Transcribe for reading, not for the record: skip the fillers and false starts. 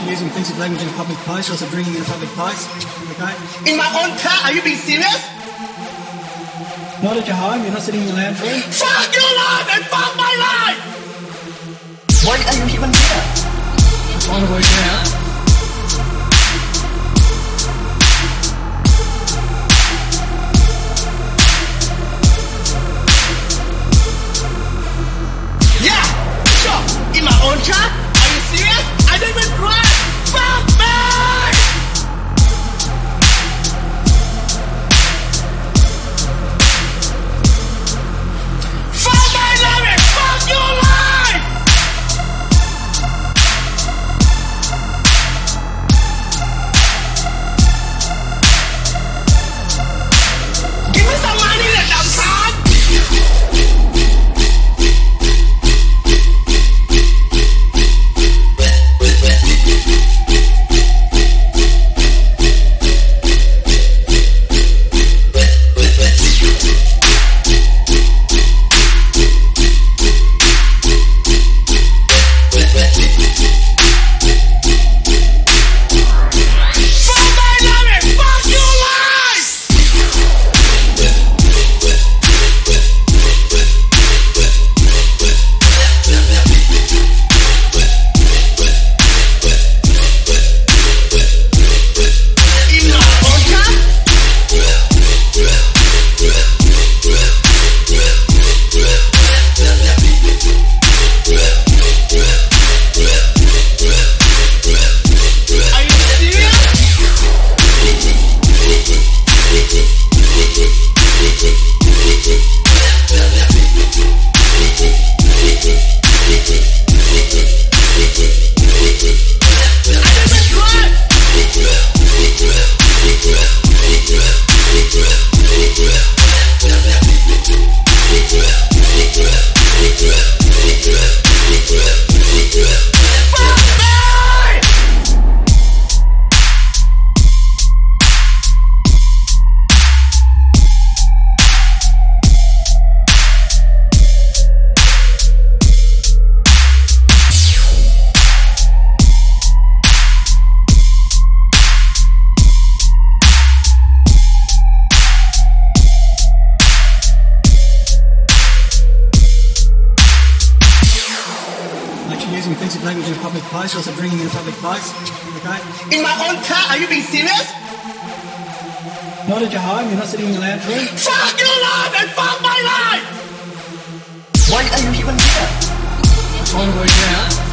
using offensive language in a public place or also drinking in a public place. Okay? In my own car? Are you being serious? Not at your home, you're not sitting in the lounge room. Fuck your life and fuck my life! Why are you even here? I'm trying to work it out. Yeah! Sure! In my own car? Are you serious? I don't even drive! Fuck me! Fuck my life and fuck your life! Give me some money, that dumb son! Using offensive language in a public place or also drinking in a public place. Okay? In my own car? Are you being serious? Not at your home, you're not sitting in the lounge room. Fuck your life and fuck my life! Why are you even here? I'm trying to work it out.